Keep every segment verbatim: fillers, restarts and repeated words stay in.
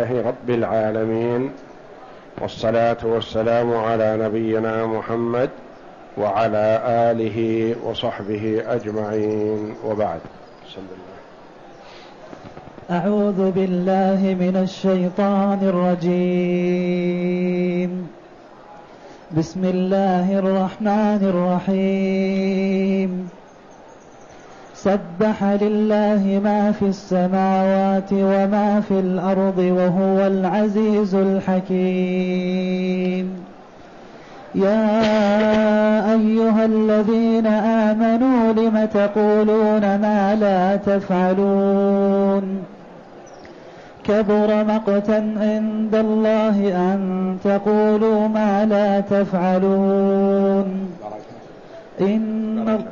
لله رب العالمين، والصلاة والسلام على نبينا محمد وعلى آله وصحبه أجمعين، وبعد. بسم الله. أعوذ بالله من الشيطان الرجيم. بسم الله الرحمن الرحيم. سبح لله ما في السماوات وما في الأرض وهو العزيز الحكيم. يا أيها الذين آمنوا لم تقولون ما لا تفعلون؟ كبر مقتا عند الله أن تقولوا ما لا تفعلون. إن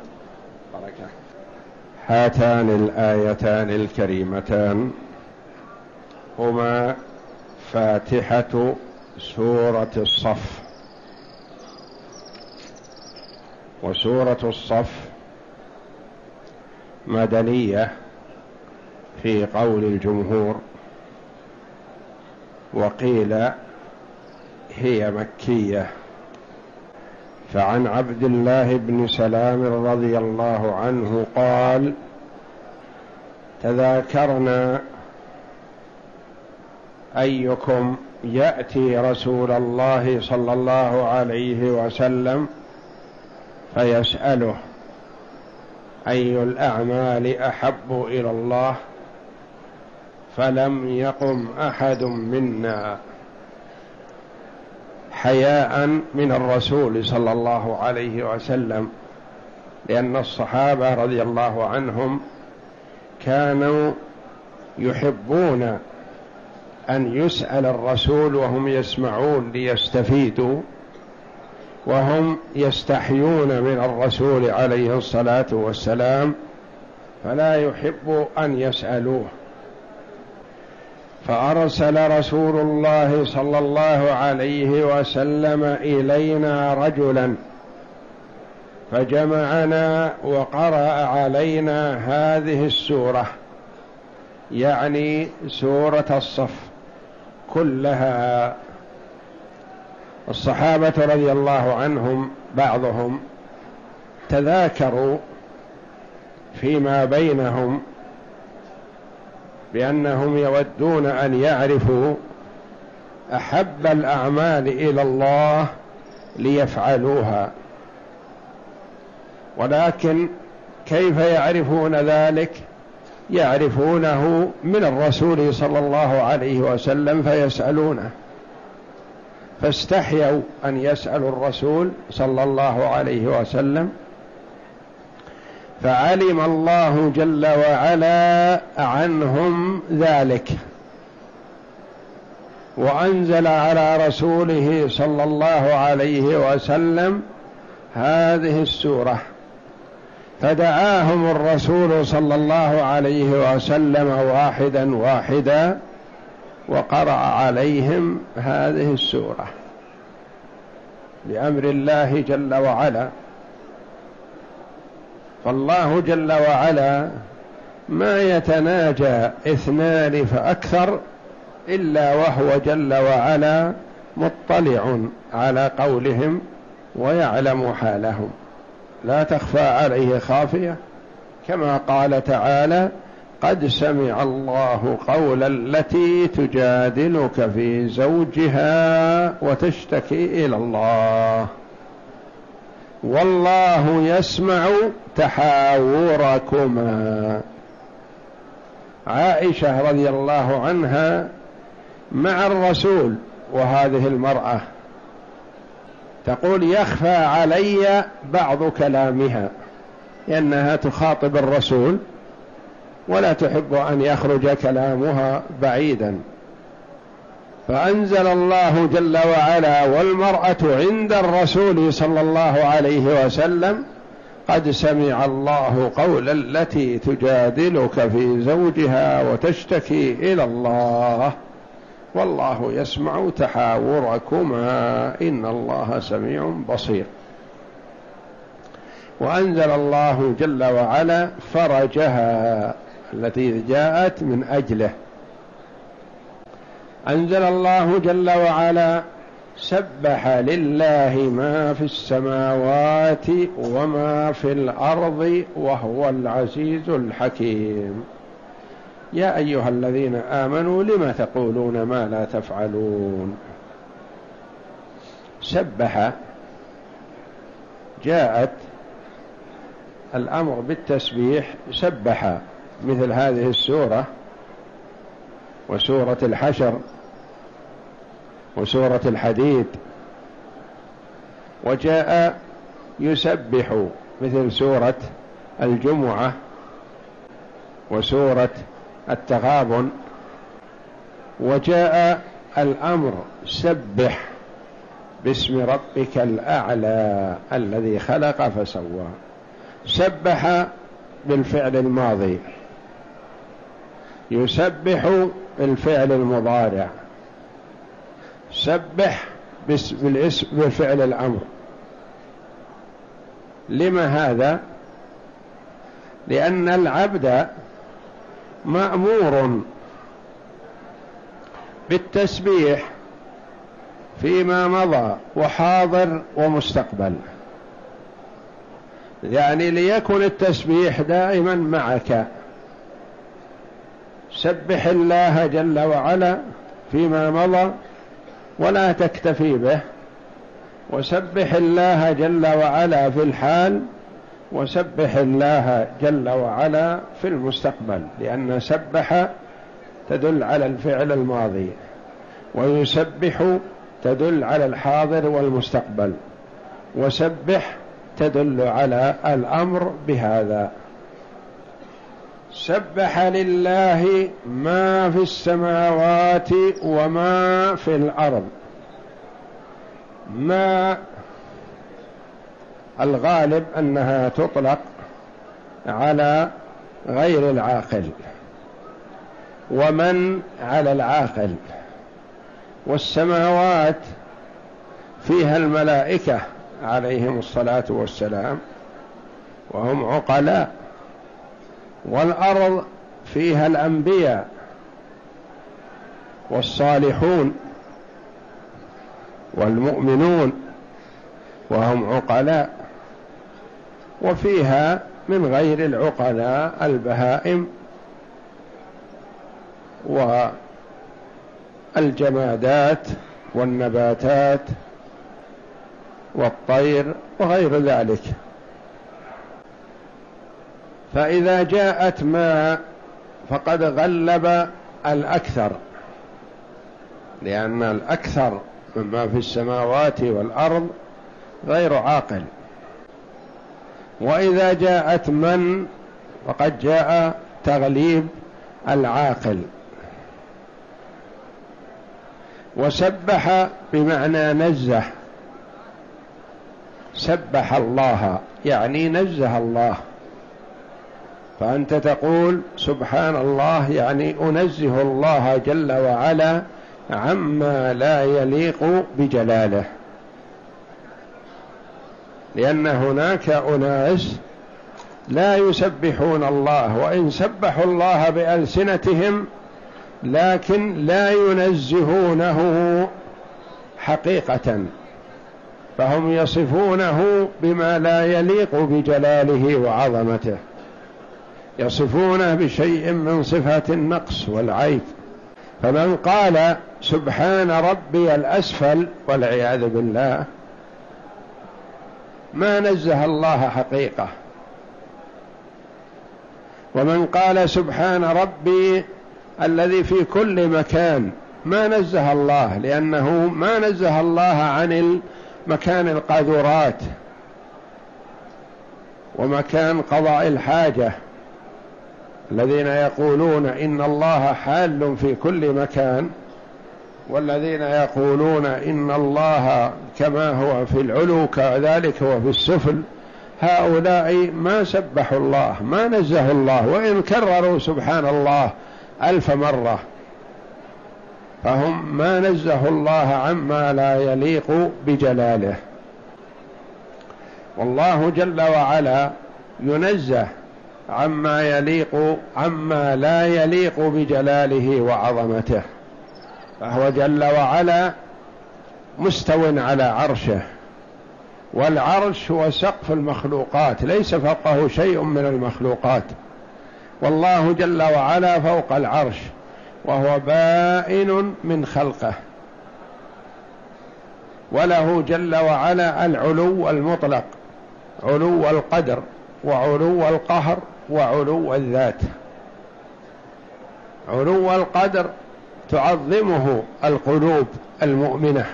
هاتان الآيتان الكريمتان هما فاتحة سورة الصف، وسورة الصف مدنية في قول الجمهور، وقيل هي مكية. فعن عبد الله بن سلام رضي الله عنه قال: تذاكرنا أيكم يأتي رسول الله صلى الله عليه وسلم فيسأله أي الأعمال أحب إلى الله، فلم يقم أحد منا حياء من الرسول صلى الله عليه وسلم، لأن الصحابة رضي الله عنهم كانوا يحبون أن يسأل الرسول وهم يسمعون ليستفيدوا، وهم يستحيون من الرسول عليه الصلاة والسلام، فلا يحب أن يسألوه. فأرسل رسول الله صلى الله عليه وسلم إلينا رجلا فجمعنا وقرأ علينا هذه السورة، يعني سورة الصف كلها. الصحابة رضي الله عنهم بعضهم تذاكروا فيما بينهم بأنهم يودون أن يعرفوا أحب الأعمال إلى الله ليفعلوها، ولكن كيف يعرفون ذلك؟ يعرفونه من الرسول صلى الله عليه وسلم فيسألونه، فاستحيوا أن يسألوا الرسول صلى الله عليه وسلم، فعلم الله جل وعلا عنهم ذلك، وأنزل على رسوله صلى الله عليه وسلم هذه السورة، فدعاهم الرسول صلى الله عليه وسلم واحدا واحدا وقرأ عليهم هذه السورة بأمر الله جل وعلا. فالله جل وعلا ما يتناجى اثنان فأكثر إلا وهو جل وعلا مطلع على قولهم ويعلم حالهم، لا تخفى عليه خافية، كما قال تعالى: قد سمع الله قول التي تجادلك في زوجها وتشتكي إلى الله والله يسمع تحاوركما. عائشة رضي الله عنها مع الرسول وهذه المرأة تقول: يخفى علي بعض كلامها، لأنها تخاطب الرسول ولا تحب أن يخرج كلامها بعيدا، فأنزل الله جل وعلا والمرأة عند الرسول صلى الله عليه وسلم: قد سمع الله قول التي تجادلك في زوجها وتشتكي إلى الله والله يسمع تحاوركما إن الله سميع بصير. وأنزل الله جل وعلا فرجها التي جاءت من أجله، أنزل الله جل وعلا: سبح لله ما في السماوات وما في الأرض وهو العزيز الحكيم. يا أيها الذين آمنوا لم تقولون ما لا تفعلون. سبح جاءت الأمر بالتسبيح، سبح مثل هذه السورة وسورة الحشر وسورة الحديد، وجاء يسبح مثل سورة الجمعة وسورة التغابن، وجاء الأمر سبح باسم ربك الأعلى الذي خلق فسوى. سبح بالفعل الماضي، يسبح بالفعل المضارع، سبح بالاسم بالفعل الأمر. لما هذا؟ لأن العبد مأمور بالتسبيح فيما مضى وحاضر ومستقبل، يعني ليكن التسبيح دائما معك. سبح الله جل وعلا فيما مضى ولا تكتفي به، وسبح الله جل وعلا في الحال، وسبح الله جل وعلا في المستقبل، لأن سبح تدل على الفعل الماضي، ويسبح تدل على الحاضر والمستقبل، وسبح تدل على الأمر بهذا. سبح لله ما في السماوات وما في الأرض. ما الغالب أنها تطلق على غير العاقل، ومن على العاقل. والسماوات فيها الملائكة عليهم الصلاة والسلام وهم عقلاء، والأرض فيها الأنبياء والصالحون والمؤمنون وهم عقلاء، وفيها من غير العقلاء البهائم والجمادات والنباتات والطير وغير ذلك. فإذا جاءت ما فقد غلب الأكثر، لأن الأكثر مما في السماوات والأرض غير عاقل. وإذا جاءت من فقد جاء تغليب العاقل. وسبح بمعنى نزه، سبح الله يعني نزه الله، فأنت تقول سبحان الله يعني أنزه الله جل وعلا عما لا يليق بجلاله، لأن هناك أناس لا يسبحون الله، وإن سبحوا الله بألسنتهم لكن لا ينزهونه حقيقة، فهم يصفونه بما لا يليق بجلاله وعظمته، يصفونه بشيء من صفات النقص والعيب. فمن قال سبحان ربي الأسفل والعياذ بالله ما نزه الله حقيقة. ومن قال سبحان ربي الذي في كل مكان ما نزه الله، لأنه ما نزه الله عن مكان القاذورات ومكان قضاء الحاجة، الذين يقولون إن الله حال في كل مكان، والذين يقولون إن الله كما هو في العلو كذلك هو في السفل، هؤلاء ما سبحوا الله، ما نزهوا الله، وإن كرروا سبحان الله ألف مرة فهم ما نزهوا الله عما لا يليق بجلاله. والله جل وعلا ينزه عما يليق عما لا يليق بجلاله وعظمته. فهو جل وعلا مستو على عرشه، والعرش هو سقف المخلوقات، ليس فوقه شيء من المخلوقات، والله جل وعلا فوق العرش وهو بائن من خلقه، وله جل وعلا العلو المطلق، علو القدر وعلو القهر وعلو الذات. علو القدر تعظمه القلوب المؤمنة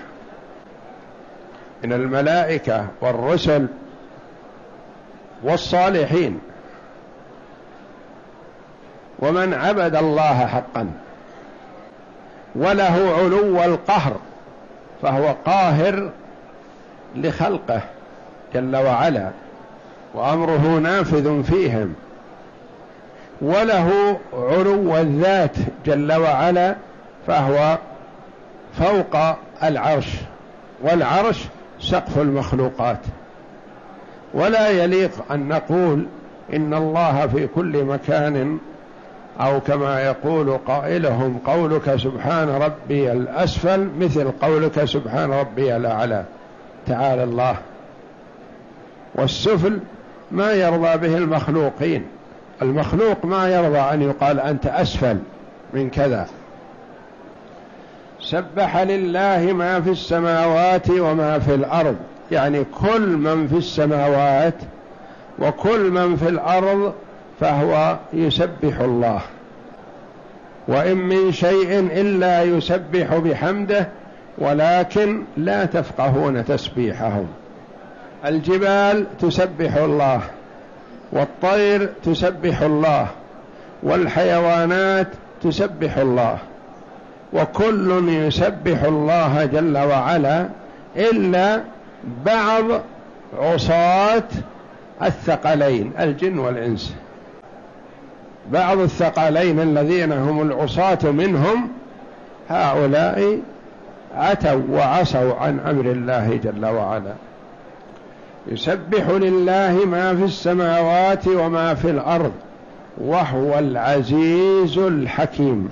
من الملائكة والرسل والصالحين ومن عبد الله حقا. وله علو القهر، فهو قاهر لخلقه جل وعلا وأمره نافذ فيهم. وله علو الذات جل وعلا، فهو فوق العرش، والعرش سقف المخلوقات. ولا يليق أن نقول إن الله في كل مكان، أو كما يقول قائلهم قولك سبحان ربي الأسفل مثل قولك سبحان ربي الأعلى، تعالى الله. والسفل ما يرضى به المخلوقين، المخلوق ما يرضى أن يقال أنت أسفل من كذا. سبح لله ما في السماوات وما في الأرض، يعني كل من في السماوات وكل من في الأرض فهو يسبح الله، وإن من شيء إلا يسبح بحمده ولكن لا تفقهون تسبيحهم. الجبال تسبح الله، والطير تسبح الله، والحيوانات تسبح الله، وكل يسبح الله جل وعلا إلا بعض عصاة الثقلين الجن والإنس. بعض الثقلين الذين هم العصاة منهم، هؤلاء عتوا وعصوا عن أمر الله جل وعلا. يسبح لله ما في السماوات وما في الأرض وهو العزيز الحكيم.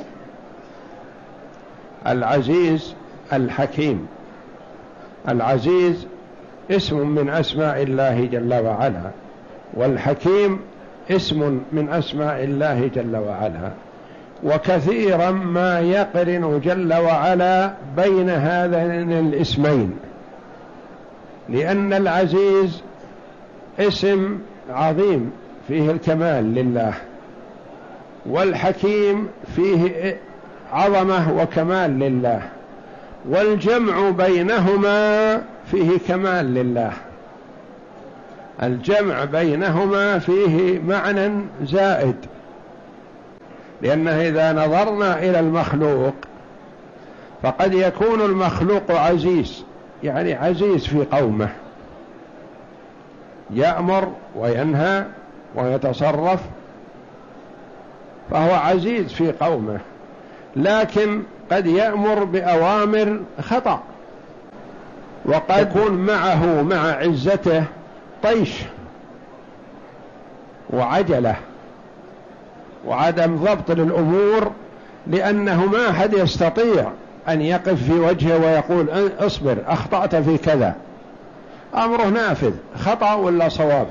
العزيز الحكيم. العزيز اسم من أسماء الله جل وعلا، والحكيم اسم من أسماء الله جل وعلا. وكثيرا ما يقرن جل وعلا بين هذين الاسمين، لأن العزيز اسم عظيم فيه الكمال لله، والحكيم فيه عظمة وكمال لله، والجمع بينهما فيه كمال لله. الجمع بينهما فيه معنى زائد، لأنه إذا نظرنا إلى المخلوق فقد يكون المخلوق عزيز، يعني عزيز في قومه، يأمر وينهى ويتصرف، فهو عزيز في قومه، لكن قد يأمر بأوامر خطأ، وقد يكون معه مع عزته طيش وعجلة وعدم ضبط للأمور، لأنه ما أحد يستطيع أن يقف في وجهه ويقول اصبر أخطأت في كذا، أمره نافذ خطأ ولا صواب.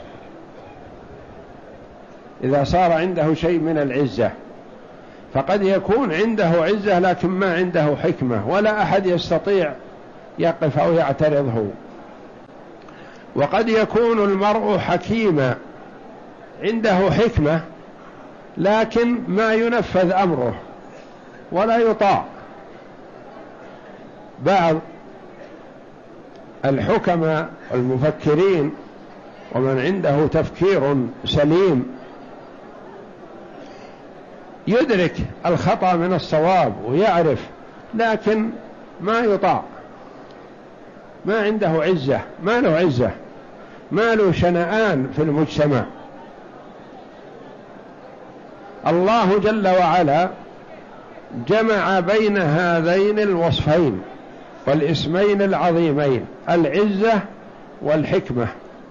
إذا صار عنده شيء من العزة، فقد يكون عنده عزة لكن ما عنده حكمة، ولا أحد يستطيع يقف أو يعترضه. وقد يكون المرء حكيما عنده حكمة لكن ما ينفذ أمره ولا يطاع. بعض الحكماء والمفكرين ومن عنده تفكير سليم يدرك الخطأ من الصواب ويعرف، لكن ما يطاع، ما عنده عزة، ما له عزة، ما له شنآن في المجتمع. الله جل وعلا جمع بين هذين الوصفين والاسمين العظيمين، العزة والحكمة،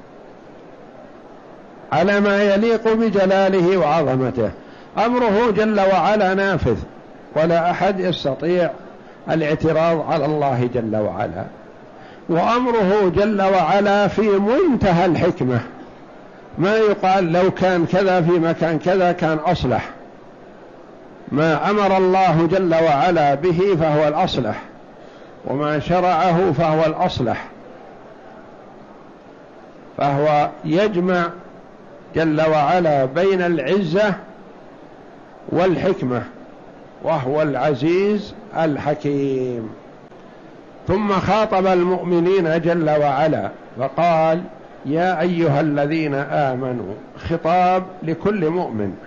على ما يليق بجلاله وعظمته. أمره جل وعلا نافذ، ولا أحد يستطيع الاعتراض على الله جل وعلا. وأمره جل وعلا في منتهى الحكمة، ما يقال لو كان كذا في مكان كذا كان أصلح. ما أمر الله جل وعلا به فهو الأصلح، وما شرعه فهو الأصلح، فهو يجمع جل وعلا بين العزة والحكمة، وهو العزيز الحكيم. ثم خاطب المؤمنين جل وعلا فقال: يا أيها الذين آمنوا، خطاب لكل مؤمن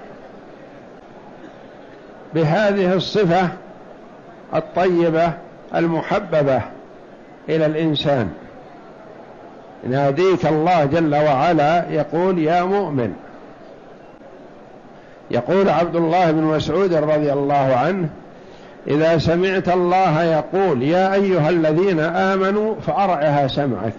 بهذه الصفة الطيبة المحببة إلى الإنسان. يناديك الله جل وعلا يقول: يا مؤمن. يقول عبد الله بن مسعود رضي الله عنه: إذا سمعت الله يقول يا أيها الذين آمنوا فأرعها سمعك،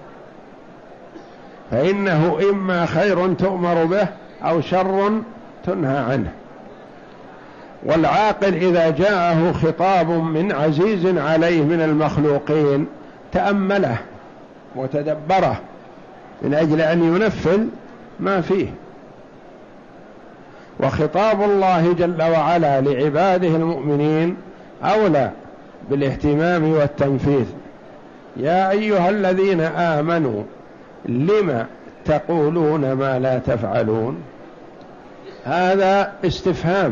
فإنه إما خير تؤمر به أو شر تنهى عنه. والعاقل إذا جاءه خطاب من عزيز عليه من المخلوقين تأمله وتدبره من أجل أن ينفذ ما فيه. وخطاب الله جل وعلا لعباده المؤمنين أولى بالاهتمام والتنفيذ. يا أيها الذين آمنوا لم تقولون ما لا تفعلون؟ هذا استفهام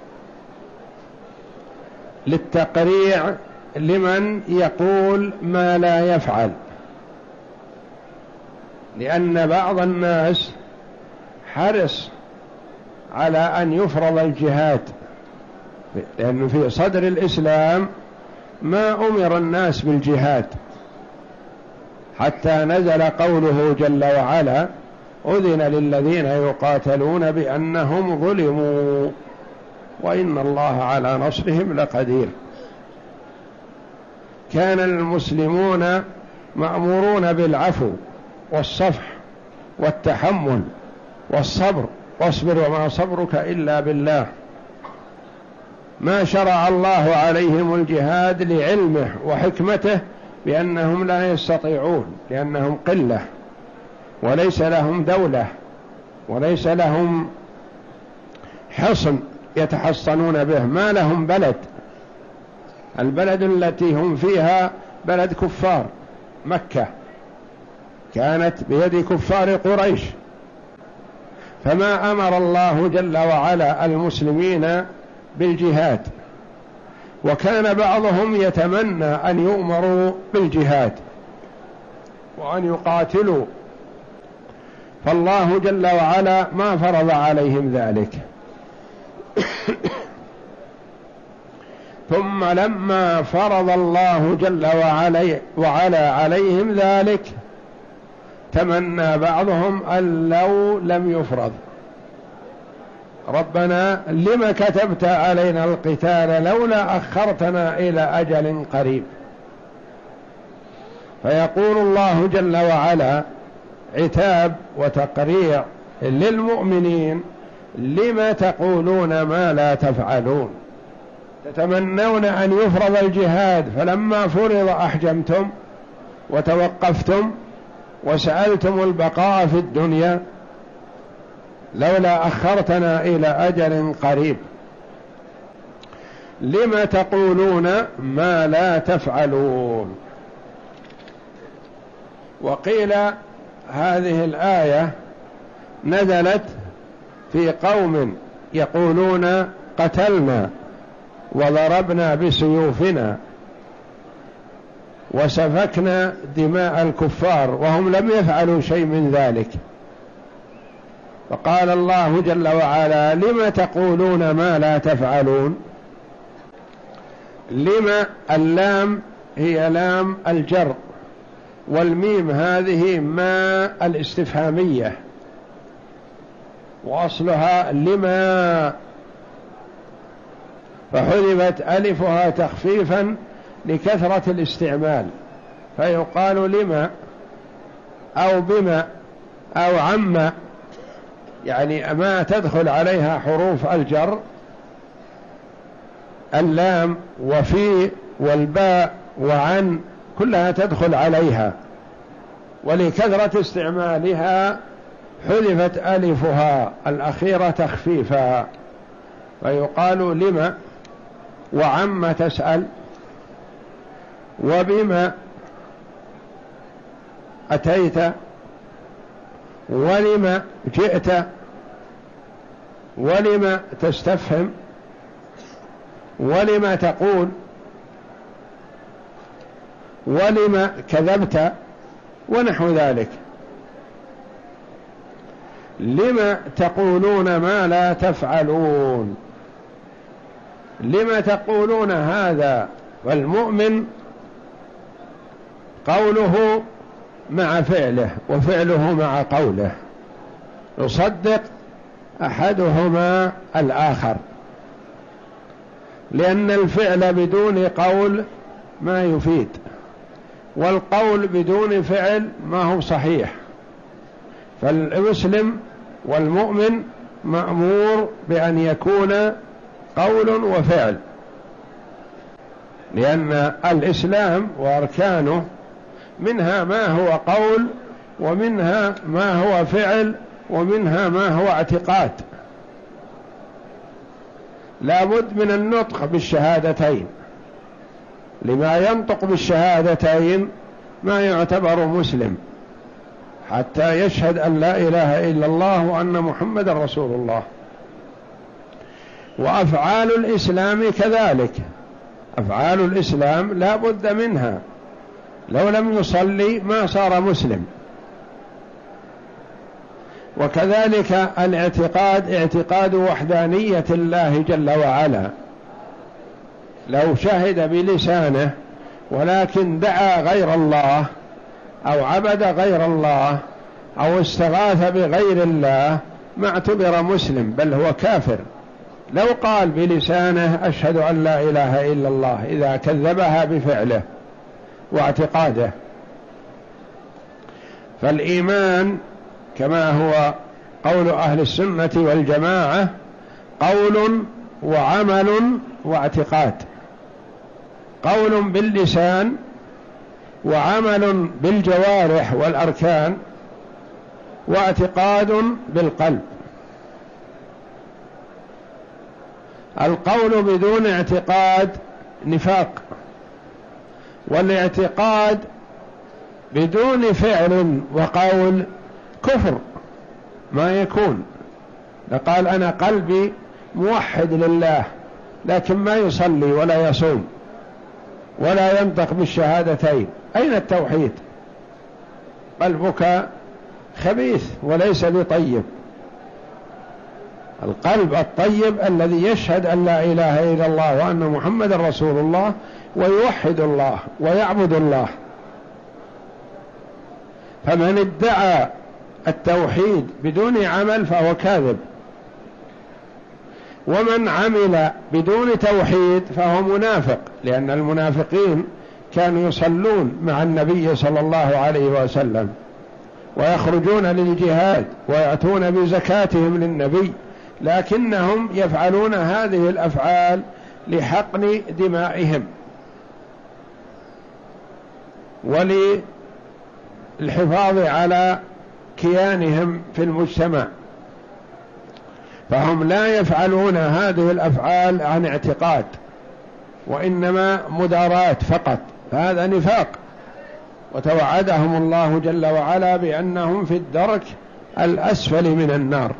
للتقريع لمن يقول ما لا يفعل، لأن بعض الناس حرص على أن يفرض الجهاد، لأنه في صدر الإسلام ما أمر الناس بالجهاد حتى نزل قوله جل وعلا: أذن للذين يقاتلون بأنهم ظلموا وإن الله على نصرهم لقدير. كان المسلمون مأمورون بالعفو والصفح والتحمل والصبر، واصبر وما صبرك إلا بالله. ما شرع الله عليهم الجهاد لعلمه وحكمته بأنهم لا يستطيعون، لأنهم قلة وليس لهم دولة وليس لهم حصن يتحصنون به، ما لهم بلد. البلد التي هم فيها بلد كفار، مكة كانت بيد كفار قريش، فما أمر الله جل وعلا المسلمين بالجهاد. وكان بعضهم يتمنى أن يؤمروا بالجهاد وأن يقاتلوا، فالله جل وعلا ما فرض عليهم ذلك. ثم لما فرض الله جل وعلا عليهم ذلك تمنى بعضهم أن لو لم يفرض: ربنا لما كتبت علينا القتال لولا أخرتنا إلى أجل قريب. فيقول الله جل وعلا عتاب وتقريع للمؤمنين: لما تقولون ما لا تفعلون؟ تتمنون أن يفرض الجهاد، فلما فرض أحجمتم وتوقفتم وسألتم البقاء في الدنيا. لولا أخرتنا إلى أجل قريب. لما تقولون ما لا تفعلون؟ وقيل هذه الآية نزلت في قوم يقولون قتلنا وضربنا بسيوفنا وسفكنا دماء الكفار وهم لم يفعلوا شيء من ذلك. فقال الله جل وعلا: لما تقولون ما لا تفعلون؟ لما اللام هي لام الجر، والميم هذه ما الاستفهامية، وأصلها لما، فحذفت ألفها تخفيفا لكثرة الاستعمال، فيقال لما أو بما أو عما، يعني ما تدخل عليها حروف الجر اللام وفي والباء وعن كلها تدخل عليها، ولكثرة استعمالها حذفت ألفها الأخيرة تخفيفا، فيقال لما وعم تسأل، وبما أتيت، ولما جئت، ولما تستفهم، ولما تقول، ولما كذبت، ونحو ذلك. لما تقولون ما لا تفعلون، لما تقولون هذا؟ والمؤمن قوله مع فعله وفعله مع قوله، يصدق أحدهما الآخر، لأن الفعل بدون قول ما يفيد، والقول بدون فعل ما هو صحيح. فالمسلم والمؤمن مأمور بأن يكون قول وفعل، لأن الإسلام وأركانه منها ما هو قول، ومنها ما هو فعل، ومنها ما هو اعتقاد. لا بد من النطق بالشهادتين، لما ينطق بالشهادتين ما يعتبر مسلم حتى يشهد أن لا إله إلا الله وأن محمد رسول الله. وأفعال الإسلام كذلك، أفعال الإسلام لا بد منها، لو لم يصلي ما صار مسلم. وكذلك الاعتقاد، اعتقاد وحدانية الله جل وعلا، لو شهد بلسانه ولكن دعا غير الله أو عبد غير الله أو استغاث بغير الله ما اعتبر مسلم، بل هو كافر. لو قال بلسانه أشهد أن لا إله إلا الله إذا كذبها بفعله واعتقاده. فالإيمان كما هو قول أهل السنة والجماعة قول وعمل واعتقاد، قول باللسان وعمل بالجوارح والأركان واعتقاد بالقلب. القول بدون اعتقاد نفاق، والاعتقاد بدون فعل وقول كفر ما يكون. لقال أنا قلبي موحد لله لكن ما يصلي ولا يصوم ولا ينطق بالشهادتين، أين التوحيد؟ قلبك خبيث وليس بطيب. القلب الطيب الذي يشهد أن لا إله إلا الله وأن محمد رسول الله ويوحد الله ويعبد الله. فمن ادعى التوحيد بدون عمل فهو كاذب، ومن عمل بدون توحيد فهو منافق، لأن المنافقين كانوا يصلون مع النبي صلى الله عليه وسلم ويخرجون للجهاد ويأتون بزكاتهم للنبي، لكنهم يفعلون هذه الأفعال لحقن دمائهم وللحفاظ على كيانهم في المجتمع، فهم لا يفعلون هذه الأفعال عن اعتقاد وإنما مدارات فقط، فهذا نفاق. وتوعدهم الله جل وعلا بأنهم في الدرك الأسفل من النار.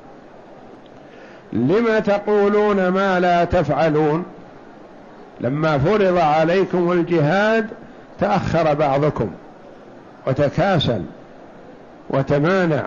لما تقولون ما لا تفعلون؟ لما فرض عليكم الجهاد تأخر بعضكم وتكاسل وتمانع.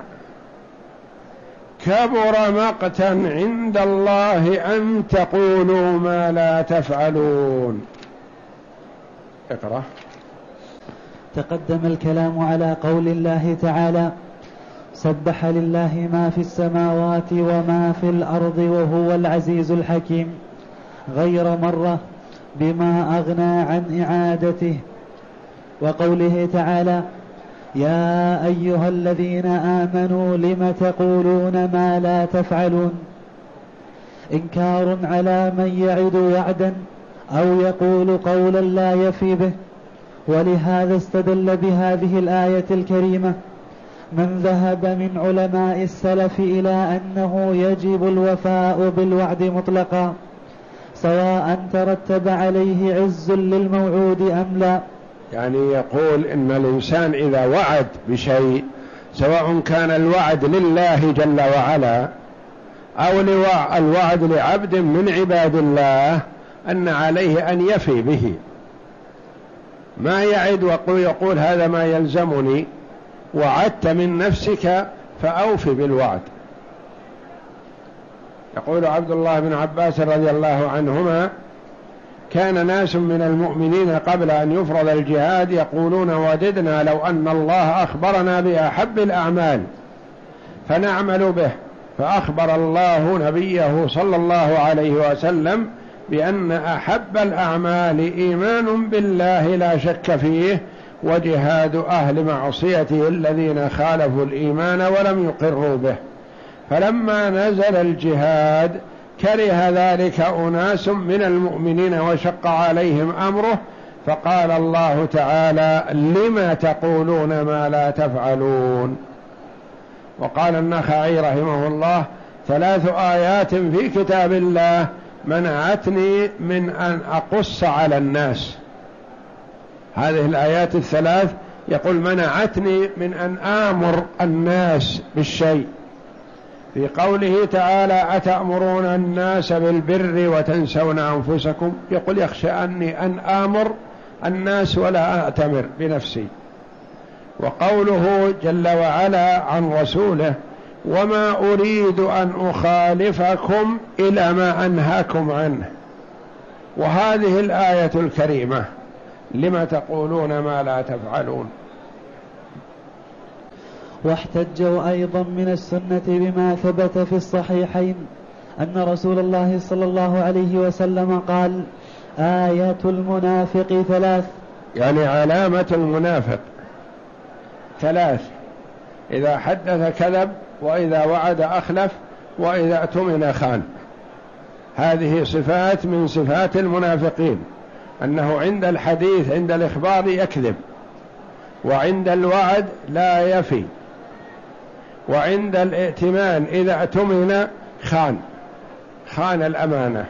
كبر مقتا عند الله أن تقولوا ما لا تفعلون. اقرأ. تقدم الكلام على قول الله تعالى: سبح لله ما في السماوات وما في الأرض وهو العزيز الحكيم، غير مرة بما أغنى عن إعادته. وقوله تعالى: يا أيها الذين آمنوا لم تقولون ما لا تفعلون. إنكار على من يعد وعدا أو يقول قولا لا يفي به. ولهذا استدل بهذه الآية الكريمة من ذهب من علماء السلف إلى أنه يجب الوفاء بالوعد مطلقا سواء ترتب عليه عز للموعود أم لا. يعني يقول إن الإنسان إذا وعد بشيء سواء كان الوعد لله جل وعلا أو الوعد لعبد من عباد الله أن عليه أن يفي به، ما يعد ويقول هذا ما يلزمني، وعدت من نفسك فأوفي بالوعد. يقول عبد الله بن عباس رضي الله عنهما كان ناس من المؤمنين قبل أن يفرض الجهاد يقولون وددنا لو أن الله أخبرنا بأحب الأعمال فنعمل به، فأخبر الله نبيه صلى الله عليه وسلم بأن أحب الأعمال إيمان بالله لا شك فيه وجهاد أهل معصيته الذين خالفوا الإيمان ولم يقروا به. فلما نزل الجهاد كره ذلك أناس من المؤمنين وشق عليهم أمره، فقال الله تعالى لما تقولون ما لا تفعلون. وقال النخعي رحمه الله ثلاث آيات في كتاب الله منعتني من أن أقص على الناس. هذه الآيات الثلاث يقول منعتني من أن آمر الناس بالشيء، في قوله تعالى أتأمرون الناس بالبر وتنسون أنفسكم، يقول يخشى أني أن آمر الناس ولا أأتمر بنفسي. وقوله جل وعلا عن رسوله وما أريد أن أخالفكم إلى ما أنهاكم عنه. وهذه الآية الكريمة لما تقولون ما لا تفعلون. واحتجوا أيضا من السنة بما ثبت في الصحيحين أن رسول الله صلى الله عليه وسلم قال آية المنافق ثلاث، يعني علامة المنافق ثلاث: إذا حدث كذب، وإذا وعد أخلف، وإذا اؤتمن خان. هذه صفات من صفات المنافقين، أنه عند الحديث عند الإخبار يكذب، وعند الوعد لا يفي، وعند الائتمان إذا اؤتمن خان خان الأمانة.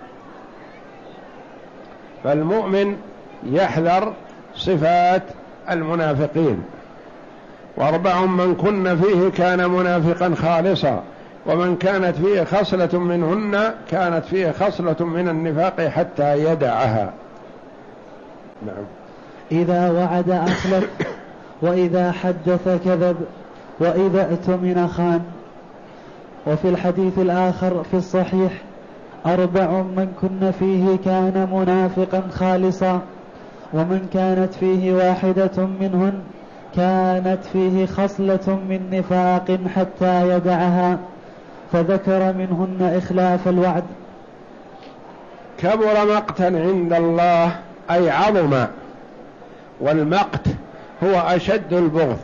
فالمؤمن يحذر صفات المنافقين. وأربع من كن فيه كان منافقا خالصا، ومن كانت فيه خصلة منهن كانت فيه خصلة من النفاق حتى يدعها. نعم. إذا وعد أخلف، وإذا حدث كذب، وإذا اؤتمن خان. وفي الحديث الآخر في الصحيح أربع من كن فيه كان منافقا خالصا، ومن كانت فيه واحدة منهن كانت فيه خصلة من نفاق حتى يدعها، فذكر منهن إخلاف الوعد. كبر مقتا عند الله أي عظم، والمقت هو أشد البغض،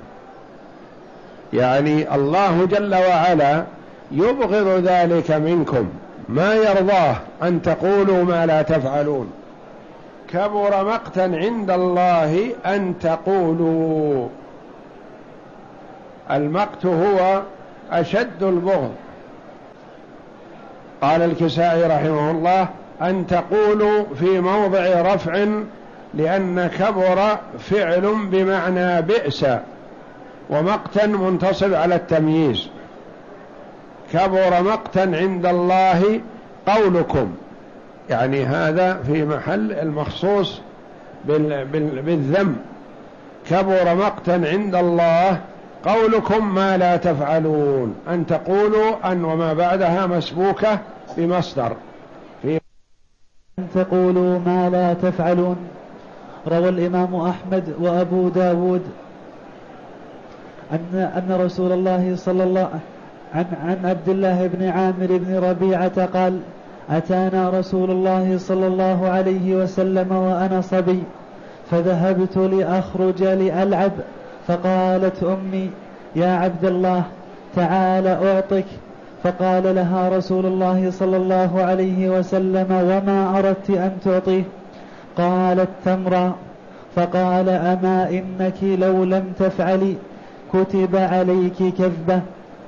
يعني الله جل وعلا يبغض ذلك منكم، ما يرضاه أن تقولوا ما لا تفعلون. كبر مقتا عند الله أن تقولوا. المقت هو أشد البغض. قال الكسائي رحمه الله أن تقولوا في موضع رفع، لأن كبر فعل بمعنى بئس، ومقتا منتصب على التمييز. كبر مقتا عند الله قولكم، يعني هذا في محل المخصوص بالذم. كبر مقتا عند الله قولكم ما لا تفعلون. أن تقولوا أن وما بعدها مسبوكة بمصدر في أن تقولوا ما لا تفعلون. روى الإمام أحمد وأبو داود أن أن رسول الله صلى الله عن عن عبد الله بن عامر بن ربيعة قال أتانا رسول الله صلى الله عليه وسلم وأنا صبي، فذهبت لأخرج لألعب، فقالت أمي يا عبد الله تعال أعطك، فقال لها رسول الله صلى الله عليه وسلم: وما أردت أن تعطيه؟ قالت: تمرا. فقال: أما إنك لو لم تفعلي كتب عليك كذبة.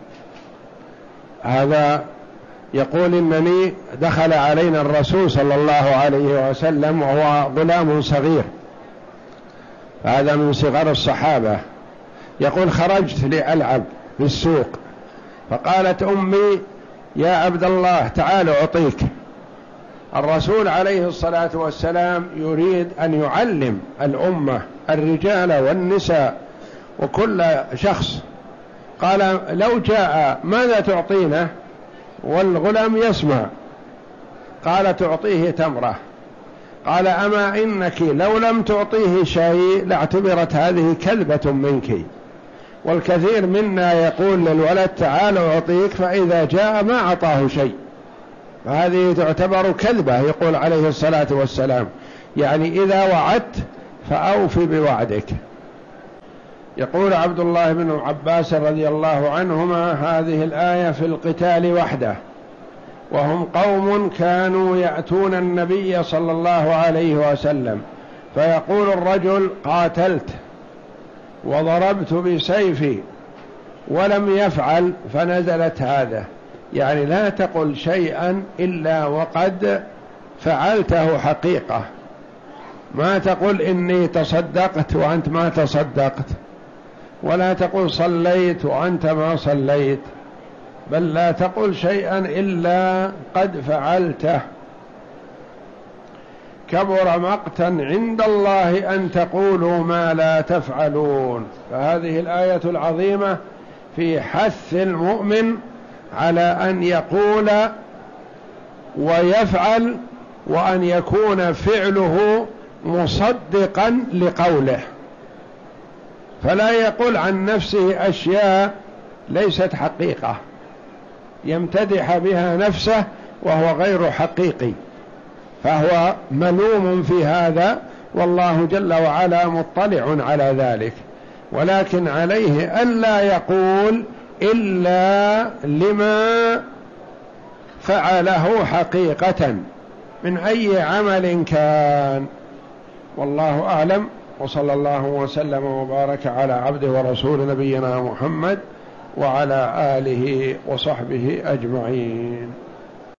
هذا يقول إنني دخل علينا الرسول صلى الله عليه وسلم وهو غلام صغير، هذا من صغار الصحابة، يقول: خرجت لألعب في السوق، فقالت أمي: يا عبد الله تعال أعطيك. الرسول عليه الصلاة والسلام يريد أن يعلم الأمة الرجال والنساء وكل شخص. قال: لو جاء ماذا تعطينه؟ والغلام يسمع. قال: تعطيه تمرة. قال: أما إنك لو لم تعطيه شيء لاعتبرت هذه كذبة منك. والكثير منا يقول للولد: تعال أعطيك، فإذا جاء ما أعطاه شيء، فهذه تعتبر كذبة. يقول عليه الصلاة والسلام: يعني إذا وعدت فأوفي بوعدك. يقول عبد الله بن عباس رضي الله عنهما: هذه الآية في القتال وحده، وهم قوم كانوا يأتون النبي صلى الله عليه وسلم فيقول الرجل: قاتلت وضربت بسيفي، ولم يفعل، فنزلت هذا، يعني لا تقل شيئا إلا وقد فعلته حقيقة، ما تقل إني تصدقت وأنت ما تصدقت، ولا تقل صليت وأنت ما صليت، بل لا تقل شيئا إلا قد فعلته. كبر مقتا عند الله أن تقولوا ما لا تفعلون. فهذه الآية العظيمة في حث المؤمن على أن يقول ويفعل، وأن يكون فعله مصدقا لقوله، فلا يقول عن نفسه أشياء ليست حقيقة يمتدح بها نفسه وهو غير حقيقي، فهو ملوم في هذا، والله جل وعلا مطلع على ذلك. ولكن عليه ألا يقول إلا لما فعله حقيقة من أي عمل كان. والله أعلم، وصلى الله وسلم وبارك على عبده ورسول نبينا محمد وعلى آله وصحبه أجمعين.